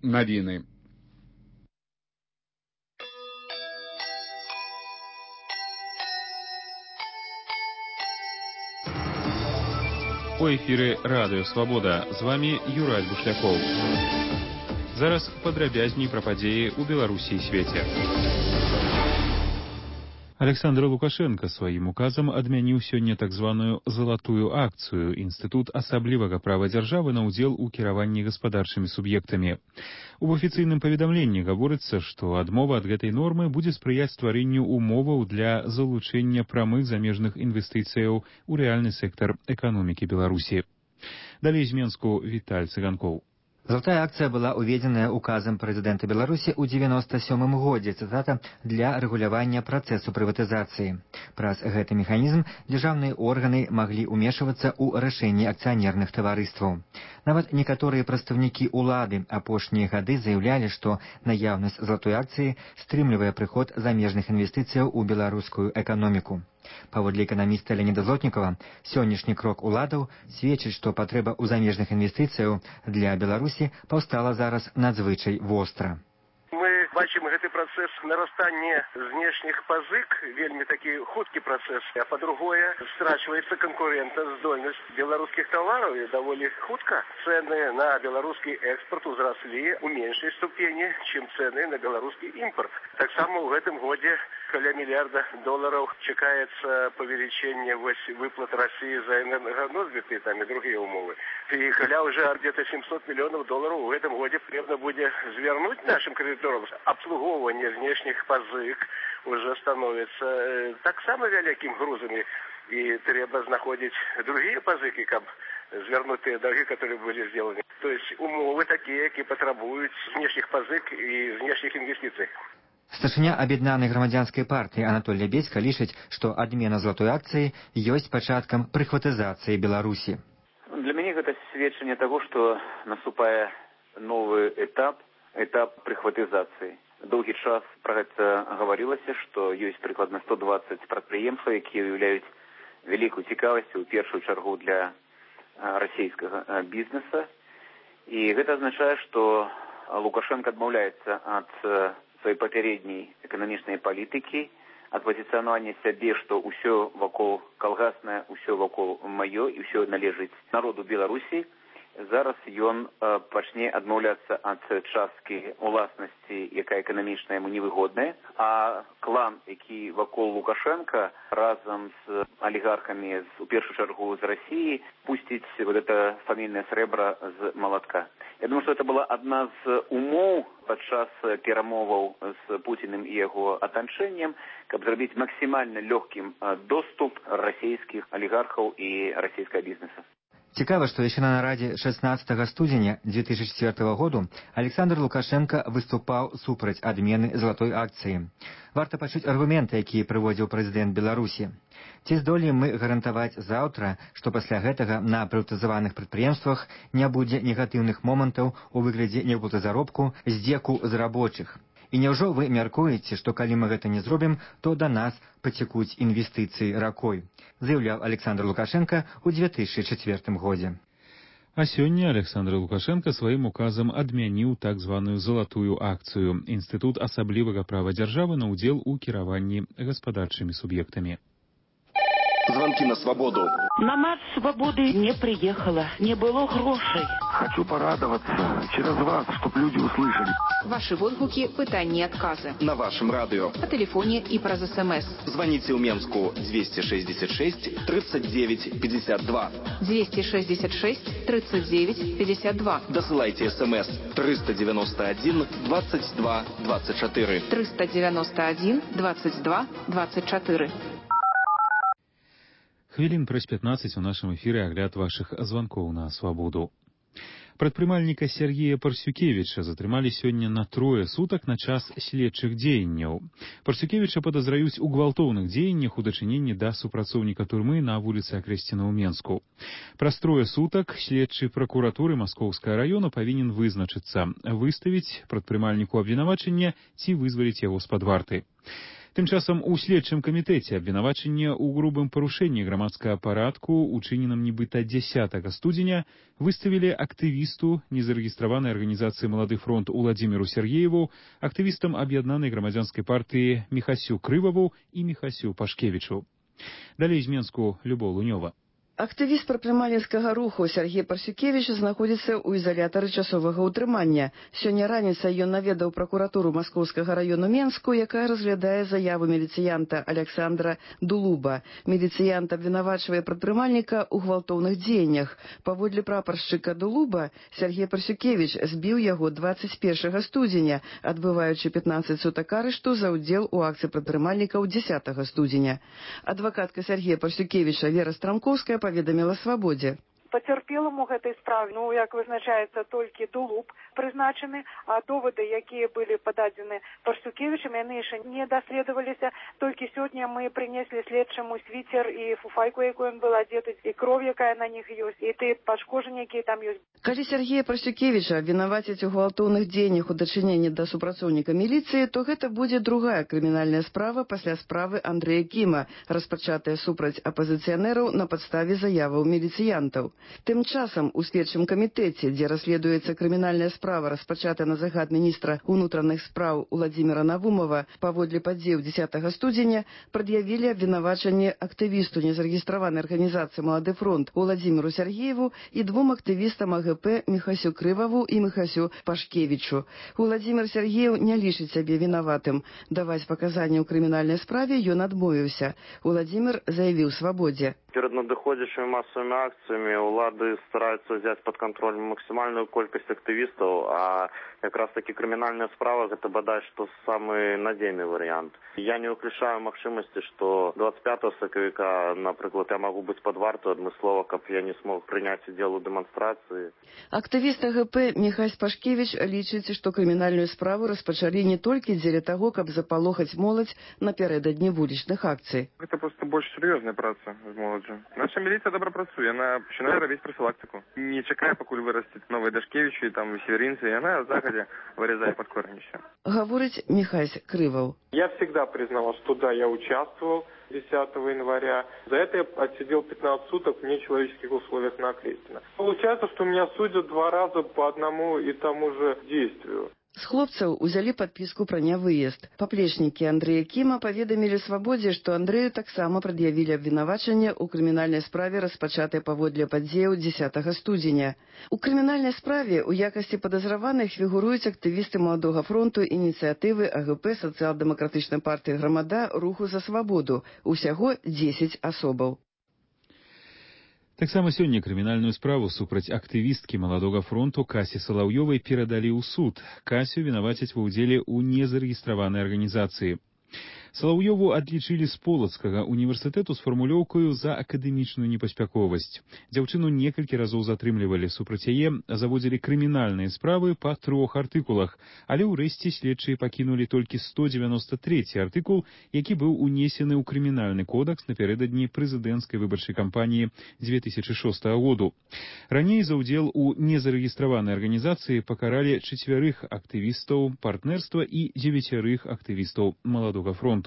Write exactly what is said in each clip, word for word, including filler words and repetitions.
Навіны. У эфіры Радыё Свабода. З вамі Юрай Бушлякоў. Зараз падрабязней пра падзеі ў Беларусі і свеце. Александр Лукашенко сваім указам адмяніў сёння так званую «залатую акцыю» Інстытут асаблівага права дзяржавы на ўдзел у кіраванні гаспадарчымі суб'ектамі. У афіцыйным паведамленні гаворыцца, што адмова ад гэтай нормы будзе спрыяць стварэнню умоваў для залучэння прамых замежных інвестыцыяў у рэальны сектар эканомікі Беларусі. Далей з Менску Віталь Цыганкоў. Золотая акция была уведзеная указом прэзідэнта Беларусі ў девяносто сёмым годзе, цытата, для рэгулявання працэсу прыватызацыі. Праз гэты механізм дзяржаўныя органы маглі ўмешвацца ў рашэнні акцыянерных таварыстваў. Нават некаторыя прадстаўнікі ўлады апошнія гады заяўлялі, што наяўнасць золотой акцыі стрымлівае прыход замежных інвестыцыяў у беларускую эканоміку. Паводле эканаміста Леоніда Злотнікова, сённяшні крок уладаў сведчыць, што патрэба ў замежных інвестыцыяў для Беларусі паўстала зараз надзвычай востра. Мы бачым гэты працэс нарастання знешніх пазык, вельмі такі хуткі працэс, а па-другое, страчваецца канкурэнтаздольнасць беларускіх тавараў і даволі хутка. Цэны на беларускі экспорт узраслі ў меншай ступені, чым цэны на беларускі імпорт. Таксама ў гэтым годзе каля мільярда долараў чакаецца павелічэнне выплат России за энерганосбыты там і другія умовы. І каля уже где-то семьсот миллионов долларов в этом году потребно будет звернуть нашим кредиторам. Обслуговывание внешних позык уже становится э, так само великим грузом, и треба знаходить другие позыки, как звернутые долги, которые были сделаны. То есть умовы такие, которые потребуют внешних позык и внешних инвестиций. Старшыня аб'яднанай грамадзянскай партыі Анатолій Бецька лічыць, што адмена золотой акцыі ёсць пачаткам прыхватызацыі Беларусі. Для мяне гэта сведчанне таго, што наступае новы этап, этап прыхватызацыі. Доўгі час пра гэта гаварылася, што ёсць прыкладна сто дваццаць прадпрыемстваў, якія ўяўляюць вялікую цікавасць у першую чаргу для расійскага бізнеса. І гэта азначае, што Лукашенко адмаўляецца ад сваёй папярэдняй эканамічнай палітыкі, ад пазіцыянавання сябе, што ўсё вакол калгаснае, ўсё вакол маё і ўсё належыць народу Беларусі. Зараз ён э, пачне адмаўляцца ад часткі уласнасці, якая эканамічна яму невыгодная, а клан, які вакол Лукашенка разам з алігархамі, з, у першую чаргу з Расіі, пусціць вот это фамільнае срэбра з малатка. Я думаю, што это была адна з умоў падчас перамоваў з Пуціным і яго атачэннем, каб зрабіць максімальна лёгкім доступ расійскіх алігархаў і расійскага бізнеса. Цікава, што яшчэ на нарадзе шестнадцатага студзеня две тысячи четвёртого году Александр Лукашенко выступаў супраць адмены золотой акцыі. Варта пачуць аргументы, якія прыводзіў прэзідэнт Беларусі. Ці здолеем мы гарантаваць заўтра, што пасля гэтага на прыватызаваных прадпрыемствах не будзе негатыўных момантаў у выглядзе няўплаты заробку, здзеку з рабочых? І няўжо вы мяркуеце, што калі мы гэта не зробім, то да нас пацякуць інвестыцыі ракой, заяўляў Александр Лукашенко ў две тысячи четвёртым годзе. А сёння Александр Лукашенко сваім указам адмяніў так званую «залатую акцыю» Інстытут асаблівага права дзяржавы на ўдзел у кіраванні гаспадарчымі суб'ектамі. Звонки на свободу. На марш свободы не приехала, не было грошей. Хочу порадоваться через вас, чтобы люди услышали. Ваши водгуки, пытания, отказы. На вашем радио. По телефоне и про СМС. Звоните в Менску двести шестьдесят шесть тридцать девять пятьдесят два. двести шестьдесят шесть тридцать девять пятьдесят два. Досылайте СМС триста девяносто один двадцать два двадцать четыре. триста девяносто один двадцать два двадцать четыре. Хвілін праз пятнаццаць у нашым эфіры агляд вашых званкоў на свабоду. Прадпрымальніка Сергея Парсюкевіча затрымалі сёння на трое сутак на час следчых дзеянняў. Парсюкевіча падазраюць у гвалтоўных дзеяннях у дачыненні да супрацоўніка турмы на вуліцы Акрэсціна ў Менску. Праз трое сутак следчы пракуратуры Маскоўскага раёна павінен вызначыцца, выставіць прадпрымальніку абвінавачання ці вызваліць яго з-пад варты. Тым часам у следчым камітэце абвінавачання ў грубым парушэнні грамадскага парадку, учыненым нібыта дзясятага студзеня, выставілі актывісту незарэгістраванай арганізацыі «Малады фронт» Уладзіміру Сергееву, актывістам аб'яднанай грамадзянскай партыі Міхасю Крываву і Міхасю Пашкевічу. Далей з Менску Любоў Лунёва. Актывіст прадпрымальніцкага руху Сергей Парсюкевіч знаходзіцца ў ізалятары часовага ўтрымання. Сёння раніцай ён наведаў пракуратуру Маскоўскага раёну Менску, якая разглядае заяву міліцыянта Александра Дулуба. Міліцыянт абвінавачвае прадпрымальніка ў гвалтоўных дзеяннях. Паводле прапаршчыка Дулуба, Сергей Парсюкевіч збіў яго дваццаць першага студзеня, адбываючы пятнаццаць сутак арышту за ўдзел у акцыі прадпрымальнікаў дзясятага студзеня. Адвакатка Сергея Парсюкевіча Вера Страмкоўская паведаміла «Свабодзе». Пацярпелым у гэтай справе, ну, як вызначаецца, толькі Дулуб прызначаны, а довады, якія былі пададзены Парсюкевічам, яны яшчэ не даследаваліся. Толькі сёння мы прынеслі следчаму свіцер і фуфайку, якую ён был адзеты, і кроў, якая на них ёсць, і тыя пашкоджанні, якія там ёсць. Калі Сергея Парсюкевіча абвінавацяць у гвалтоўных дзеяннях у дачыненні да супрацоўніка міліцыі, то гэта будзе другая крымінальная справа пасля справы Андрэя Кіма, распачатая супраць апазіцыянераў на падставе заяваў міліцыянтаў. Тым часам у следчым камітэце, дзе расследуецца крымінальная справа, распачатая на загад міністра ўнутраных спраў Уладзіміра Навумова, паводле падзеяў дзясятага студзеня прад'явілі абвінавачанне актывісту незарэгістраванай арганізацыі «Малады фронт» Уладзіміру Сергееву і двум актывістам А Гэ Пэ Міхасю Крываву і Міхасю Пашкевічу. Уладзімір Сергеев не лічыць сябе вінаватым. Даваць паказанні ў крымінальнай справе ён адмовіўся. Уладзімір заявіў «Свабодзе». Перед надыходзячымі масавымі акцыямі улады стараюцца ўзяць пад кантроль максімальную колькасць актывістаў, а якраз такі крымінальная справа гэта бадай што самы надзейны варыянт. Я не выключаю магчымасці, што двадцать пятага сакавіка, напрыклад, я магу быць пад варту адмыслова, каб я не смог прыняць удзел у дэманстрацыі. Актывіст А Гэ Пэ Міхась Пашкевіч лічыць, што крымінальную справу распачалі не толькі дзеля таго, каб запалохаць моладзь напярэдадні вулічных акцый. Гэта проста больш сур'ёзная праца з моладзю. Наша міліцыя добра працуе, яна пачынае рабіць прафілактыку. Не чакае, пакуль вырасцяць новыя Дашкевічы, там северинцы, яна загадзя вырезае под корнища. Говорить Михась Крывов. Я всегда признавал, что да, я участвовал десятого января. За это я отсидел пятнадцать суток в нечеловеческих условиях на Окрестино. Получается, что меня судят два раза по одному и тому же действию. З хлопцаў узялі падпіску пра нявыезд. Паплечнікі Андрэя Кіма паведамілі «Свабодзе», што Андрэю таксама прад'явілі абвінавачанне ў крымінальнай справе, распачатай паводле падзеяў дзесятага студзеня. У крымінальнай справе ў якасці падазраваных фігуруюць актывісты «Маладога фронту», ініцыятывы А Гэ Пэ, сацыял-дэмакратычнай партыі «Грамада», руху за свабоду. Усяго дзесяць асобаў. Таксама сёння крымінальную справу супраць актывісткі «Маладога фронту» Касі Салаўёвай перадалі ў суд. Касю вінавацяць ва ўдзеле ў незарэгістраванай арганізацыі. Салаўёву адлічылі з Полацкага універсітэту з фармулёўкаю за акадэмічную непаспяховасць. Дзяўчыну некалькі разоў затрымлівалі, супраць яе заводзілі крымінальныя справы па трох артыкулах, але ўрэшце следчыя пакінулі толькі сто дзевяносто трэці артыкул, які быў унесены ў крымінальны кодекс напярэдадні прэзідэнцкай выбарчай кампаніі дзве тысячы шостага году. Раней за ўдзел у незарэгістраванай арганізацыі пакаралі чацвярых актывістаў партнерства і дзевяцярых актывістаў «Маладога фронту».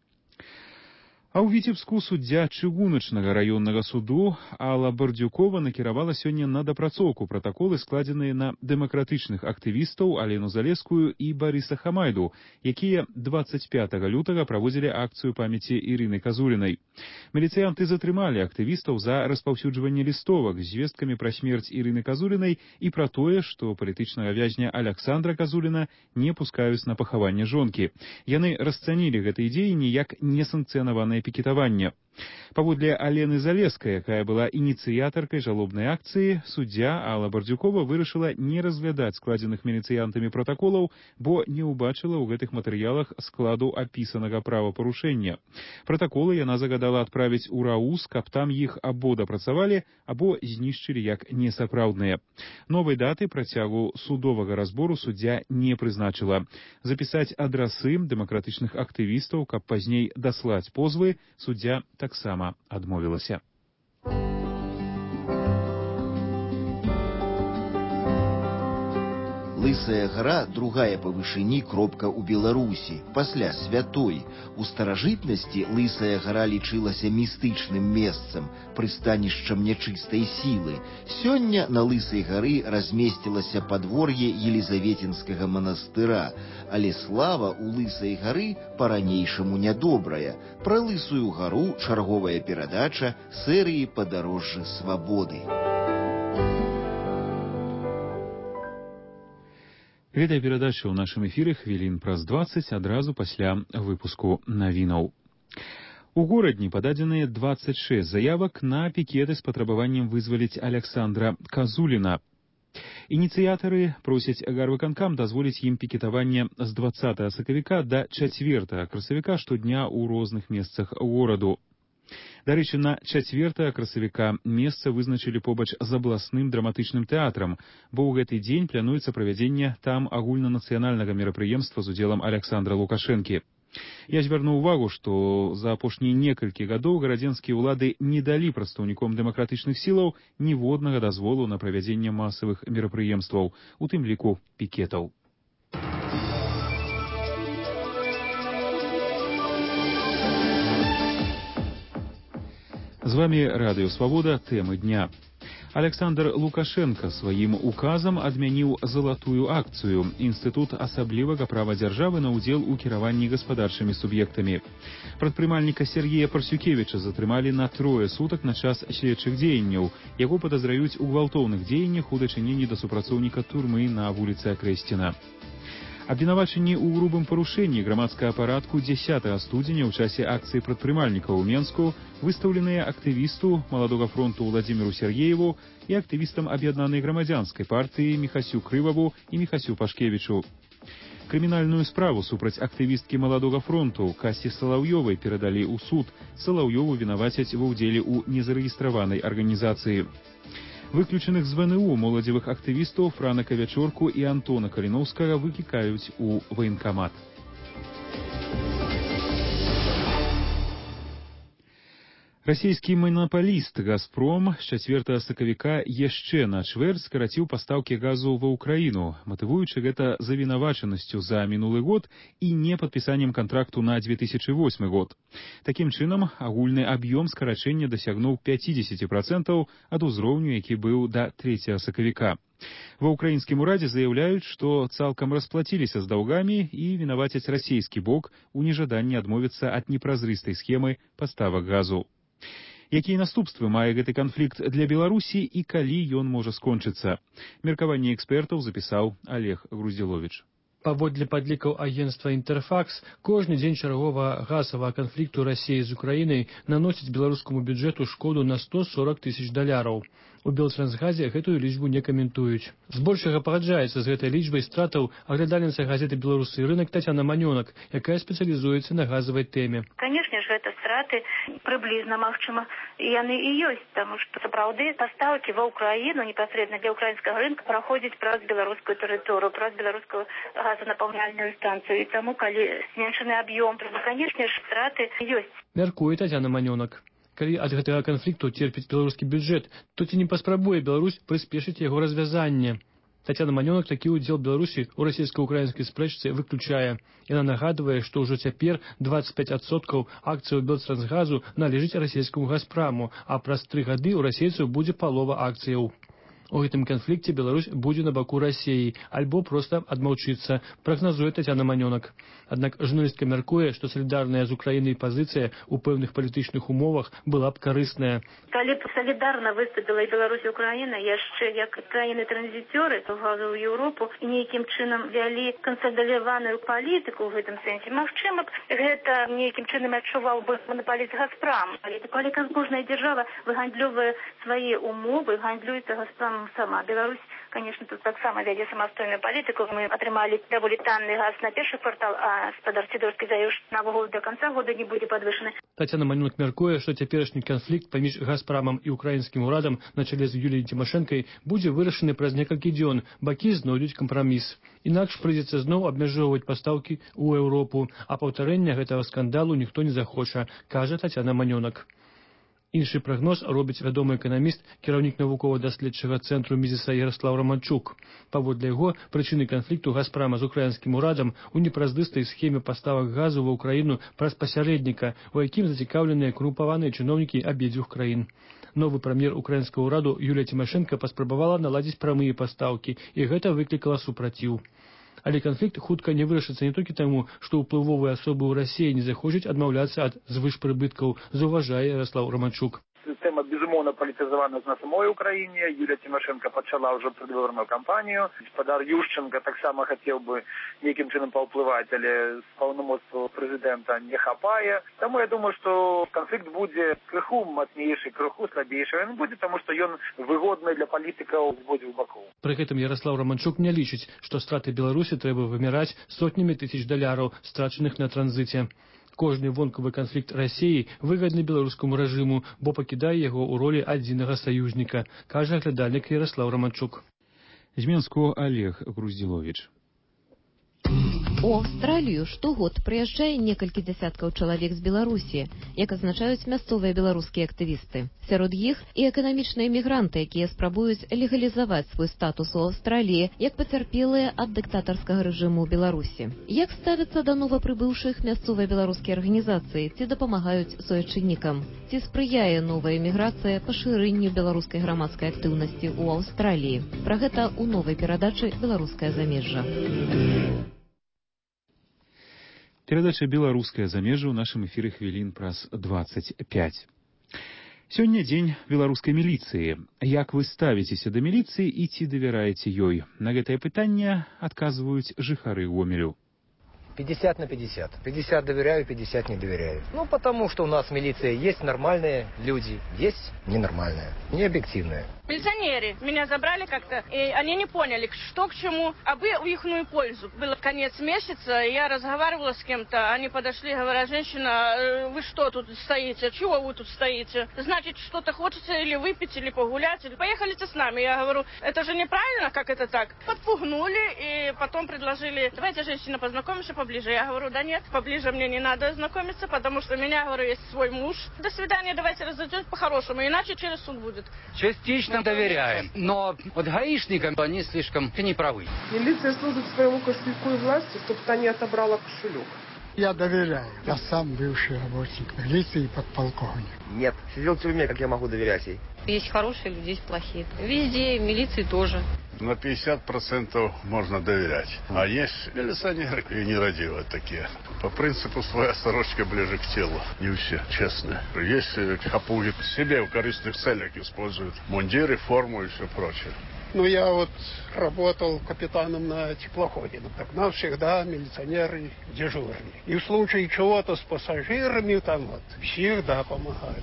А ў Віцебску суддзя чыгуначнага раённага суду Алла Бардзюкова накіравала сёння на дапрацоўку пратаколы, складзеныя на дэмакратычных актывістаў Алену Залескую і Барыса Хамайду, якія дваццаць пятага лютага праводзілі акцыю памяці Ірыны Казулінай. Міліцыянты затрымалі актывістаў за распаўсюджванне лістовак з звесткамі пра смерць Ірыны Казулінай і пра тое, што палітычнага вязня Аляксандра Казуліна не пускаюць на пахаванне жонкі. Яны расцанілі гэтыя дзеянні як несанкцыянаванае пікетавання. Паводле Алены Залескай, якая была ініцыятаркай жалобнай акцыі, суддзя Алла Бардзюкова вырашыла не разглядаць складзеных міліцыянтамі пратаколаў, бо не ўбачыла ў гэтых матэрыялах складу апісанага правапарушэння. Пратаколы яна загадала адправіць у РАУС, каб там іх або дапрацавалі, або знішчылі як несапраўдныя. Новай даты працягу судовага разбору суддзя не прызначыла. Запісаць адрасы дэмакратычных актывістаў, каб пазней даслаць позвы, суддзя таксама адмовілася. Лысая гора – другая по вышыні кропка ў Беларусі, пасля святой. У старажытнасці Лысая гара лічылася містычным месцам, прыстанішчам нячыстай сілы. Сёння на Лысай гары размесцілася падвор'е Елізаветінскага манастыра, але слава у Лысай гары па-ранейшаму нядобрая. Пра Лысую гару чарговая перадача серыі «Падарожжа свабоды». Гэтая перадача ў нашым эфіры хвілін праз дваццаць адразу пасля выпуску навінаў. У горадні пададзеныя дваццаць шэсць заявак на пікеты з патрабаваннем вызваліць Аляксандра Казуліна. Ініцыятары просяць гарвыканкам дазволіць ім пікетаванне з дваццатага сакавіка да чацвёртага красавіка штодня ў розных месцах гораду. Дарэчы, на чацвёртага красавіка месца вызначылі побач з абласным драматычным тэатрам, бо ў гэты дзень плануецца правядзенне там агульнанацыянальнага мерапрыемства з удзелам Аляксандра Лукашэнкі. Я звярнуў увагу, што за апошнія некалькі гадоў гарадзенскія ўлады не далі прадстаўніком дэмакратычных сілаў ніводнага дазволу на правядзенне масавых мерапрыемстваў, у тым ліку пікетаў. З вами Радыё Свабода, тэмы дня. Аляксандр Лукашенко сваім указам адмяніў залатую акцыю Інстытут асаблівага права дзяржавы на ўдзел у кіраванні гаспадарчымі суб'ектамі. Прадпрымальніка Сергея Парсюкевіча затрымалі на трое сутак на час следчых дзеянняў. Яго падазраюць у гвалтоўных дзеяннях у дачыненні да супрацоўніка турмы на вуліцы Акрэсціна. Абвінавачанні ў грубым парушэнні грамадскага парадку дзесятага студзеня ў часе акцыі прадпрымальнікаў у Менску выстаўленыя актывісту Маладога фронту Владзіміру Сергееву і актывістам аб'яднанай грамадзянскай партыі Міхасю Крываву і Міхасю Пашкевічу. Крымінальную справу супраць актывісткі Маладога фронту Касі Салаўёвай перадалі ў суд. Салаўёву вінавацяць ва ўдзеле ў незарэгістраванай арганізацыі. Выключаных з ВНУ моладзевых актывістаў Франака Вячорку і Антона Каліноўскага выклікаюць у ваенкамат. Расійскі манапаліст «Газпром» з чацвёртага сакавіка яшчэ на чвэрць скараціў пастаўкі газу ва ўкраіну, матывуючы гэта завінавачанасцю за мінулы год і не падпісаннем кантракту на дзве тысячы восьмы год. Такім чынам, агульны аб'ём скарачэння дасягнуў пяцьдзесят працэнтаў ад узроўню, які быў да трэцяга сакавіка. Ва ўкраінскім урадзе заяўляюць, што цалкам расплаціліся з даўгамі і вінавацяць расійскі бок у нежаданні адмовіцца ад непразрыстай схемы паставак газу. Якія наступствы мае гэты канфлікт для Беларусі і калі ён можа скончыцца? Меркаванне экспертаў запісаў Олег Груздзіловіч. Паводле падлікаў агенцтва «Інтэрфакс», кожны дзень чарговага газавага канфлікту Расіі з Украінай наносіць беларускаму бюджэту шкоду на сто сорок тысяч даляраў. У Белтрансгазе гэтую лічбу не каментуюць. Збольшага пагаджаецца з гэтай лічбай стратаў аглядальніца газеты «Беларусі рынак» Тацяна Манёнак, якая спецыялізуецца на газавай тэме. Канешне ж, гэта страты прыблізна, магчыма, яны і ёсць, таму што сапраўды пастаўкі ва ўкраіну непасрэдна для ўкраінскага рынка праходзяць праз беларускую тэрыторыю, праз беларускую газанапаўняльную станцыю. І таму, калі зменшаны аб'ём, то, канешне ж, страты ёсць. Мяркуе Тацяна Манёнак. Калі ад гэтага канфлікту церпіць беларускі бюджэт, то ці не паспрабуе Беларусь прыспешыць яго развязанне? Тацяна Манёнак такі ўдзел Беларусі ў расійска-украінскай спрэчцы выключае. Яна нагадвае, што ўжо цяпер дваццаць пяць адсоткаў акцыяў Белтрансгазу належыць расійскаму «Газпраму», а праз тры гады ў расейцаў будзе палова акцыяў. У гэтым канфлікце Беларусь будзе на баку Расіі альбо проста адмаўчыцца, прагназуе Тацяна Манёнак. Аднак журналістка мяркуе, што салідарная з Украінай пазіцыя ў пэўных палітычных умовах была б карысная. Калі б салідарна выступіла і Беларусь і Украіна яшчэ як краіны-транзіцёры газу ў Еўропу і нейкім чынам вялі кансалідаваную палітыку ў гэтым сэнсе, магчыма б гэта нейкім чынам адчуваў бы манапаліст «Газпрам». Але калі кожная дзяржава выгандлёвае свае умовы, гандлюецца «Газпрам» сама. Беларусь, конечно, тут таксама вядзе самастойную палітыку. Мы атрымалі даволі танны газ на першы квартал, а спадар Сідорскі заявіў, што навогул до канца года не будзе падвышаны. Тацяна Манёнак мяркуе, што цяперашні канфлікт паміж «Газпрамам» і украінскім урадам на чале з Юліяй Цімашэнкай будзе вырашаны праз некалькі дзён. Бакі знойдуць кампраміс. Інакш прыйдзецца зноў абмяжоўваць пастаўкі ў Еўропу, а паўтарэння гэтага скандалу ніхто не захоча, кажа Тацяна Манёнак. Іншы прагноз робіць вядомы эканаміст, кіраўнік навукова-даследчага цэнтру Мізіса Яраслаў Романчук. Паводле яго, прычыны канфлікту «Газпрама» з украінскім урадам у непраздыстай схеме паставак газу ва ўкраіну праз пасярэдніка, у якім зацікаўленыя карумпаваныя чыноўнікі абедзвюх краін. Новы прэм'ер украінскага ўраду Юлія Цімашэнка паспрабавала наладзіць прамыя пастаўкі, і гэта выклікала супраціў. Але канфлікт хутка не вырашыцца не толькі таму, што ўплывовыя асобы ў Расіі не захочуць адмаўляцца ад звышпрыбыткаў, заўважае Яраслаў Романчук. Тэма, безумоўна, палітызавана на самой Украіне. Юлія Цімашэнка пачала ўжо прадвыбарную кампанію. Гаспадар Ющенка таксама хацеў бы нейкім чынам паўплываць, але з паўнамоцтва прэзідэнта не хапае. Таму я думаю, што канфлікт будзе крыху мацнейшы, крыху слабейшы. Ён будзе, таму што ён выгодны для палітыкаў з ободвух бакоў. Пры гэтым Яраслаў Романчук не лічыць, што страты Беларусі трэба вымяраць сотнямі тысяч даляраў, страчаных на транзіце. Кожны вонкавы канфлікт Расіі выгадны беларускаму рэжыму, бо пакідае яго ў ролі адзінага саюзніка, кажа глядальнік Яраслаў Романчук. З Менску Олег Груздзіловіч. У Аўстралію штогод прыязджае некалькі дзясяткаў чалавек з Беларусі, як азначаюць мясцовыя беларускія актывісты. Сярод іх і эканамічныя мігранты, якія спрабуюць легалізаваць свой статус у Аўстраліі, як пацярпелыя ад дыктатарскага рэжыму ў Беларусі. Як ставяцца да новапрыбыўшых мясцовыя беларускія арганізацыі, ці дапамагаюць суайчыннікам? Ці спрыяе новая эміграцыя пашырэнню беларускай грамадскай актыўнасці ў Аўстраліі? Пра гэта ў новай перадачы «Беларускае замежжа». Перадача «Беларускае замежжа» ў нашым эфіры хвілін праз дваццаць пяць. Сёння дзень беларускай міліцыі. Як вы ставіцеся да міліцыі і ці давяраеце ёй? На гэтае пытанне адказваюць жыхары Гомелю. пятьдесят на пятьдесят. пятьдесят доверяю, пятьдесят не доверяю. Ну, потому что у нас милиция есть нормальные люди, есть ненормальные, не объективные. Милиционеры меня забрали как-то, и они не поняли, что к чему, а бы в ихную пользу. Было конец месяца, и я разговаривала с кем-то, они подошли, говорят: женщина, вы что тут стоите, чего вы тут стоите? Значит, что-то хочется или выпить, или погулять, или поехали-то с нами. Я говорю, это же неправильно, как это так? Подпугнули, и потом предложили: давайте, женщина, познакомимся поближе. Я говорю, да нет, поближе мне не надо знакомиться, потому что у меня, говорю, есть свой муж. До свидания, давайте разойдемся по-хорошему, иначе через суд будет. Частично доверяем, но вот гаишникам они слишком не правы. Милиция служит своему кошельку и власти, чтобы та не отобрала кошелек. Я доверяю. Я сам бывший работник милиции и подполковник. Нет, сидел в тюрьме, как я могу доверять ей? Есть хорошие люди, есть плохие. Везде, милиции тоже. На пятьдесят процентов можно доверять. А есть милиционеры и нерадивые такие. По принципу своя сорочка ближе к телу. Не все, честно. Есть хапуги себе в корыстных целях используют. Мундиры, форму и все прочее. Ну, я вот работал капитаном на теплоходе. Так нам всегда милиционеры дежурные. И в случае чего-то с пассажирами там вот всегда помогали.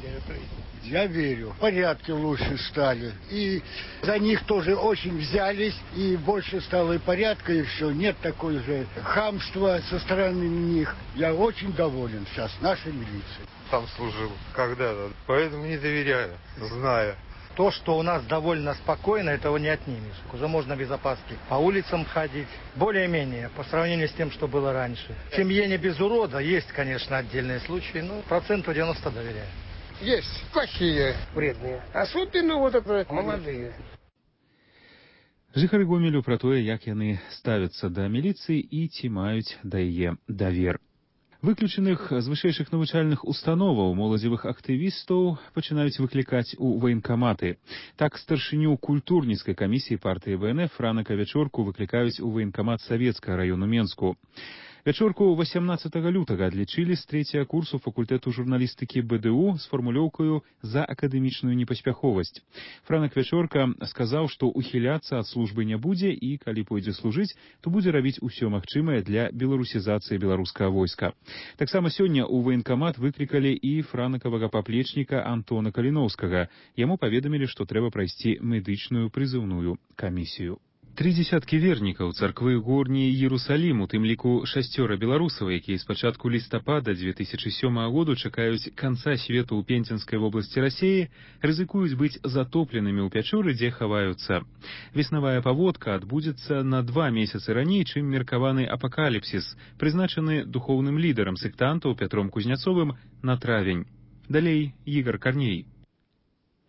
Я верю, порядки лучше стали. И за них тоже очень взялись. И больше стало и порядка, и все. Нет такой же хамства со стороны них. Я очень доволен сейчас нашей милицией. Там служил когда-то, поэтому не доверяю, зная. То, что у нас довольно спокойно, этого не отнимешь. Уже можно без опаски по улицам ходить. Более-менее, по сравнению с тем, что было раньше. В семье не без урода. Есть, конечно, отдельные случаи, но проценту девяносто доверяю. Есть плохие, вредные. Особенно вот это молодые. Жыхары Гомелю пра тое, як яны ставяцца да міліцыі і ці маюць да яе давер. Выключаных з вышэйшых навучальных установаў моладзевых актывістаў пачынаюць выклікаць у ваенкаматы. Так, старшыню культурніцкай камісіі партыі вэ эн эф Франака Вячорку выклікаюць у ваенкамат Савецкага раёну Менску. Вячорку восемнадцатага лютага адлічылі з трэцяга курсу факультэту журналістыкі бэ дэ у з фармулёўкаю за акадэмічную непаспяховасць. Франак Вячорка сказаў, што ухіляцца ад службы не будзе і, калі пойдзе служыць, то будзе рабіць усё магчымае для беларусізацыі беларускага войска. Таксама сёння ў ваенкамат выклікалі і франакавага паплечніка Антона Каліноўскага. Яму паведамілі, што трэба прайсці медычную прызыўную камісію. Тры дзесяткі вернікаў царквы горні Іерусалім, у тым ліку шасцёра беларусаў, якія з пачатку лістапада дзве тысячы сёмага году чакаюць канца свету ў Пензенскай вобласці Расіі, рызыкуюць быць затопленымі ў пячоры, дзе хаваюцца. Веснавая паводка адбудзецца на два месяцы раней, чым меркаваны апакаліпсіс, прызначаны духоўным лідарам сектантаў Пятром Кузняцовым на травень. Далей Ігар Карней.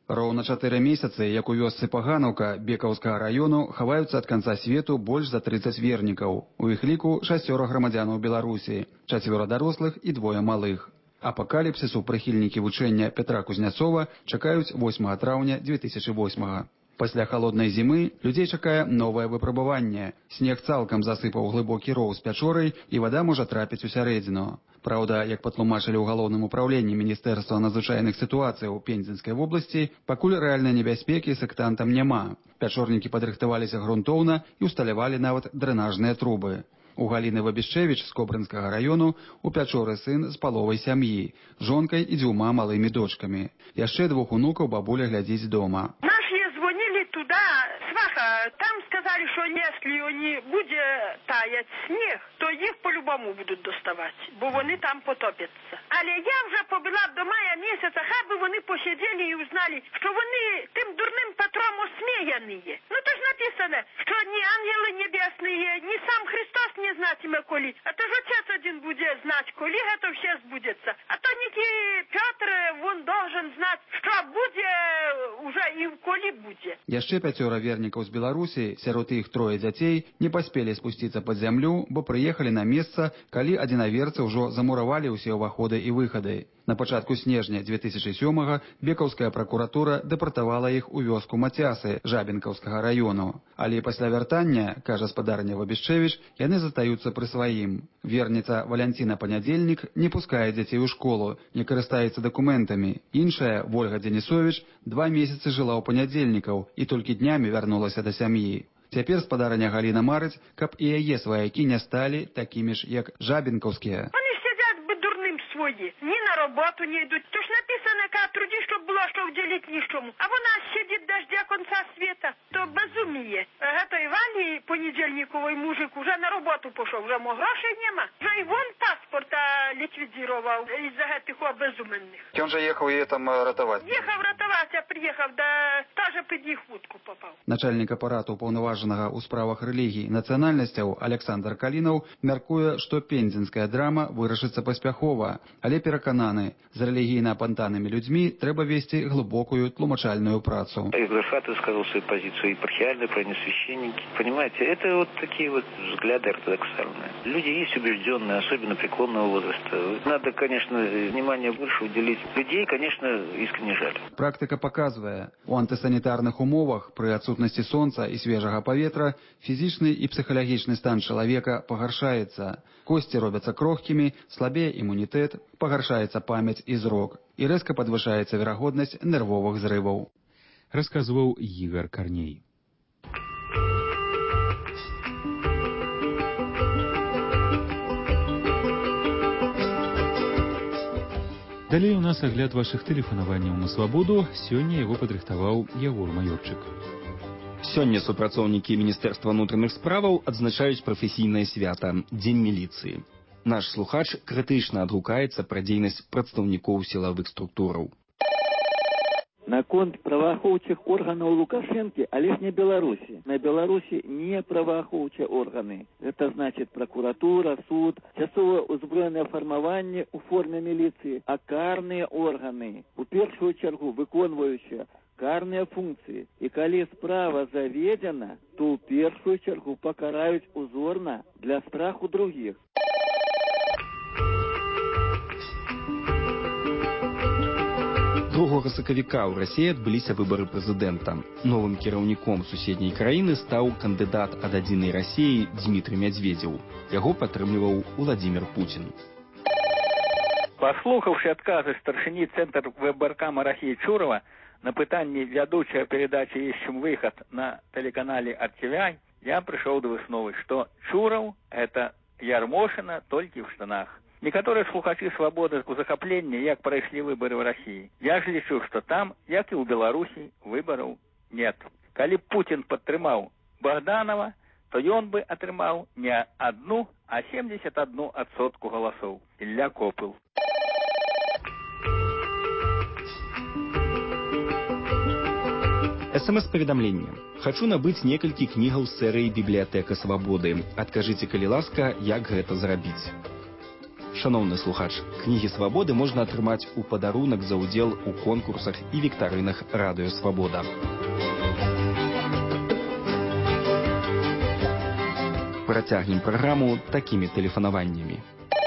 Роўна чатыры месяцы, як у вёсцы Паганаўка Бекаўскага раёну хаваюцца ад канца свету больш за трыццаць вернікаў. У іх ліку шасцёра грамадзянаў Беларусі, чацвёра дарослых і двое малых. Апакаліпсісу прыхільнікі вучэння Петра Кузняцова чакаюць восьмага траўня дзве тысячы восьмага. Пасля халоднай зімы людзей чакае новае выпрабаванне. Снег цалкам засыпаў глыбокі роў з пячорай, і вада можа трапіць у сярэдзіну. Праўда, як патлумачылі ў галоўным управленні Міністэрства надзвычайных сітуацый у Пензенскай вобласці, пакуль рэальнай небяспекі сектантам няма. Пячорнікі падрыхтаваліся грунтоўна і ўсталявалі нават дрэнажныя трубы. У Галіны Вабішчэвіч з Кобрынскага раёну у пячоры сын з паловай сям'і, жонкай і дзвюма малымі дочкамі. Яшчэ двух унукаў бабуля глядзіць дома. Там сказали, что если не будет таять снег, то их по-любому будуть доставати, бо вони там потопяться. Але я вже побула до мая місяця, хай би вони посиділи і узнали, що вони тим дурним Петром осміяні. Ну то ж написано, що ні ангели небесні, ні сам Христос не знатиме коли. А то ж отець один буде знати, коли це все збудеться. А то ніки Петр, він должен знати, що буде уже і коли буде. Яшчэ пяцёра вернікаў з Беларусі, сярод іх трое дзяцей, не паспелі спусціцца пад зямлю, бо прыехалі на месца, калі адзінаверцы ўжо замуравалі ўсе ўваходы і выхады. На пачатку снежня дзве тысячы сёмага Бекаўская пракуратура дэпартавала іх у вёску Мацясы Жабінкаўскага раёну. Але пасля вяртання, кажа спадарня Вабішчэвіч, яны застаюцца пры сваім. Верніца Валянціна Панядзельнік не пускае дзяцей у школу, не карыстаецца дакументамі. Іншая, Вольга Дзенісовіч, два месяцы жыла ў панядзельнікаў і толькі днямі вярнулася да сям'і. Цяпер спадарня Галіна марыць, каб і яе сваякі не сталі такімі ж, як жабінкаўскія. Свої. Ні на роботу не йдуть. Тож написано, яка труді, щоб було, що вділити нічому. А вона сидить дождя кінця світа. То безуміє. А той Валі понедільниковий мужик уже на роботу пішов. Вже мо грошей нема. Вже і вон паспорта ліквідував із-за тих безуменних. Він же їхав її там рятувати? Їхав рятувати, а приїхав, да теж під їх вудку попав. Начальник апарату уповноваженого у справах рэлігій нацыянальнасцяў Александр Калінаў мяркуе, што пензенская драма вырашыцца паспяхова. Але перакананы, з рэлігійна апантанымі людзьмі трэба весці глыбокую тлумачальную працу. Экзархат высказал свою позицию, епархиальные, священники. Понимаете, это вот такие вот взгляды ортодоксальные. Люди есть убежденные, особенно преклонного возраста. Надо, конечно, внимание больше уделить. Людей, конечно, искренне жаль. Практыка паказвае, у антысанітарных умовах пры адсутнасці сонца і свежага паветра фізічны і псіхалагічны стан чалавека пагаршаецца. Косці робяцца крохкімі, слабее імунітэт, пагаршаецца памяць і зрок, і рэзка падвышаецца верагоднасць нервовых зрываў. Расказваў Ігар Карней. Далей у нас агляд вашых тэлефанаванняў на свабоду. Сёння яго падрыхтаваў Ягор Маёрчык. Сёння супрацоўнікі Міністэрства ўнутраных справаў адзначаюць прафесійнае свята – Дзень міліцыі. Наш слухач крытычна адгукаецца пра дзейнасць прадстаўнікоў сілавых структураў. Наконт праваахоўчых органаў Лукашэнкі, але ж не Беларусі. На Беларусі не праваахоўчыя органы. Это значит прокуратура, суд, часова узброеныя фармаванні ў форме міліцыі, а карныя органы, у першую чаргу выконваючыя карныя функцыі. І калі справа заведзена, то ў першую чаргу пакараюць узорна для страху другіх. другога сакавіка ў Расіі адбыліся выбары прэзідэнта. Новым кіраўніком суседняй краіны стаў кандыдат ад адзінай Расіі Дмітрый Мядзведзеў. Яго падтрымліваў Уладзімір Пуцін. Паслухаўшы адказы старшыні цэнтр выбаркама Расіі Чурава на пытанні вядучая перадачы «Есть чем выход» на телеканале ар ти ви, я пришел до высновы, что Чураў – это Ярмошина только в штанах. Некоторые слухачи свободы у захопления, як пройшли выборы в России. Я же лічу, что там, як и у Беларуси, выборов нет. Коли Путин подтрымал Богданова, то он бы отрымал не одну, а семьдесят одну отсотку голосов. Илья Копыл. СМС-паведамленне. Хачу набыць некалькі кнігаў з серыі «Бібліятэка свабоды». Адкажыце, калі ласка, як гэта зрабіць. Шановны слухач, кнігі свабоды можна атрымаць у падарунак за ўдзел у конкурсах і віктарынах радыё Свабода. Працягнем праграму такімі тэлефанаваннямі.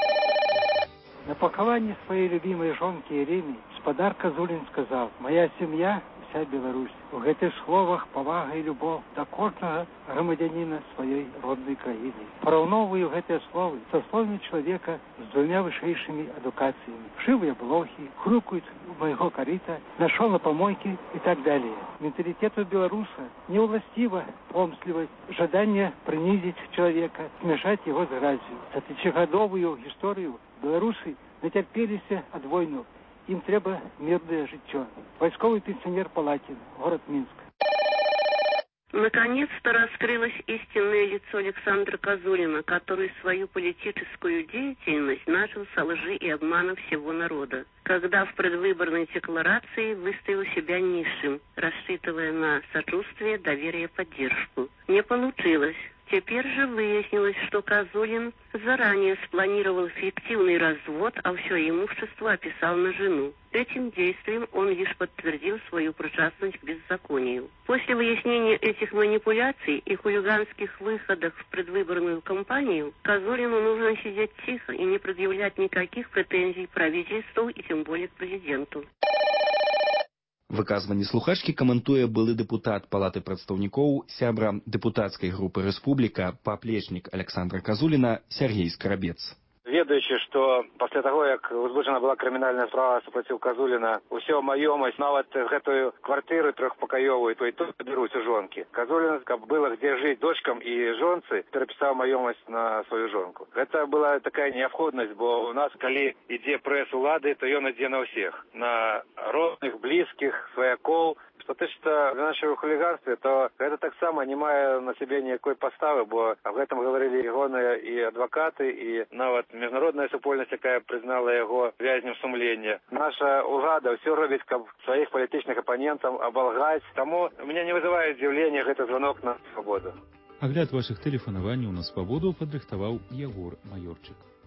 На пахаванні своей любимой жонки Ирине господар Козулин сказал: «Моя семья – вся Беларусь». У гэтых словах павага і любоў да кожнага грамадзяніна сваёй роднай краіны. Параўноўваю гэтыя словы са словамі чалавека з двумя вышэйшымі адукацыямі. Шывыя блохі, хрукаюць у майго карыта, нашол на помойке и так далее. Менталитету белоруса не уластива помслівасць, жаданне прынізіць чалавека, смяшаць яго з гразю. За тысячагадовую гісторыю беларусы нацярпеліся ад войну. Им треба мирное житье. Войсковый пенсионер Палатин, город Минск. Наконец-то раскрылось истинное лицо Александра Козулина, который свою политическую деятельность начал со лжи и обмана всего народа, когда в предвыборной декларации выставил себя низшим, рассчитывая на сочувствие, доверие, поддержку. Не получилось. Теперь же выяснилось, что Козулин заранее спланировал фиктивный развод, а все имущество описал на жену. Этим действием он лишь подтвердил свою причастность к беззаконию. После выяснения этих манипуляций и хулиганских выходов в предвыборную кампанию, Козулину нужно сидеть тихо и не предъявлять никаких претензий к правительству и тем более к президенту. Выказванне слухачкі каментуе былы дэпутат Палаты прадстаўнікоў, сябра дэпутацкай групы «Рэспубліка», паплечнік Александра Козуліна Сергей Скарабец. Ведаючы, што пасля таго, як узбуджана была крымінальная справа супраціў Козуліна, усё маёмасць, нават гэтую квартыру трохпакаёвую, то і тут бяруць у жонкі. Козулін, каб было дзе жыць дочкам і жонцы, перапісаў маёмасць на сваю жонку. Гэта была такая неабходнасць, бо у нас, калі ідзе прэс улады, то ён ідзе на ўсіх. На родных, блізкіх, сваякоў. Што тычыцца нашего хуліганстве, то гэта таксама не мае на сябе ніякой паставы, бо аб гэтым гаварылі ягоныя і адвакаты, і нават міжнародная супольнасць, якая прызнала яго вязнем сумлення. Наша ўлада ўсё робіць, каб сваіх палітычных апанентаў абалгаць. Таму меня не вызывае здзіўлення гэты званок на свабоду. Агляд вашых тэлефанаванняў на свабоду падрыхтаваў Ягор Маёрчык.